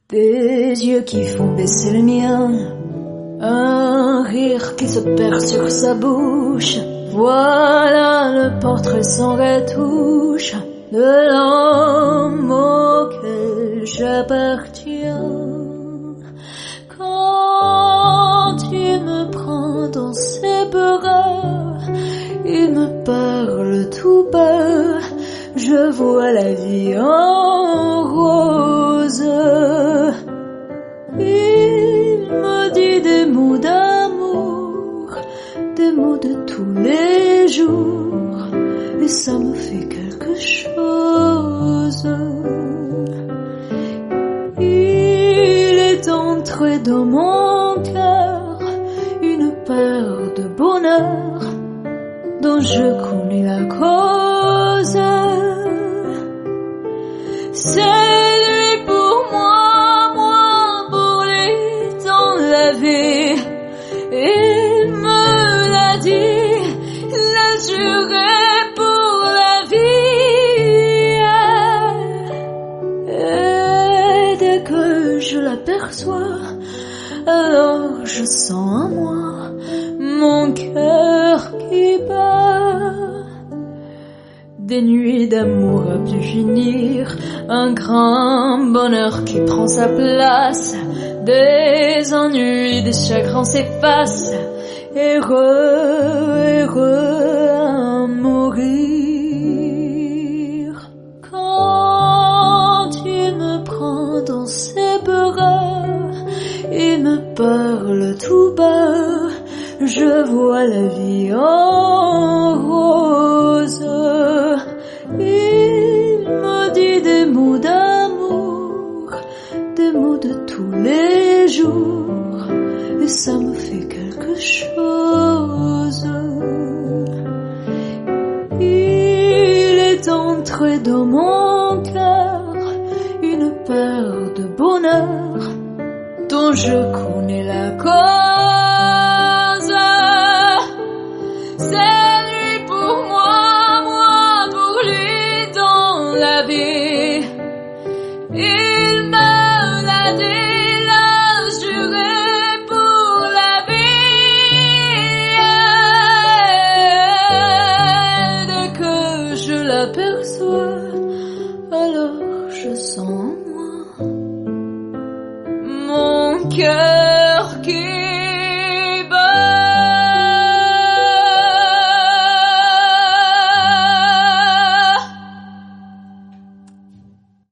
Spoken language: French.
Des yeux qui font baisser le mien, un rire qui se perd sur sa bouche. Voilà le portrait sans retouche de l'homme auquel j'appartiens. Quand il me prend dans ses bras, il me parle tout bas, je vois la vie en rose. Il me dit des mots d'amour, des mots de tous les jours, et ça me fait quelque chose. Il est entré dans mon cœur une part de bonheur dont je connais la cause. C'est lui pour moi, moi pour lui dans la vie. Il me l'a dit, l'a juré pour la vie. Et dès que je l'aperçois, alors je sens en moi mon cœur qui bat. Des nuits d'amour à plus finir, un grand bonheur qui prend sa place, des ennuis, des chagrins s'effacent, heureux, heureux à mourir. Quand il me prend dans ses bras, il me parle tout bas, je vois la vie en rose. Il me dit des mots d'amour, des mots de tous les jours, et ça me fait quelque chose. Il est entré dans mon cœur une part de bonheur dont je connais la cause. C'est lui pour moi, moi pour lui dans la vie. Il me l'a dit, l'a juré pour la vie. Et dès que je l'aperçois, alors je sens en moi mon cœur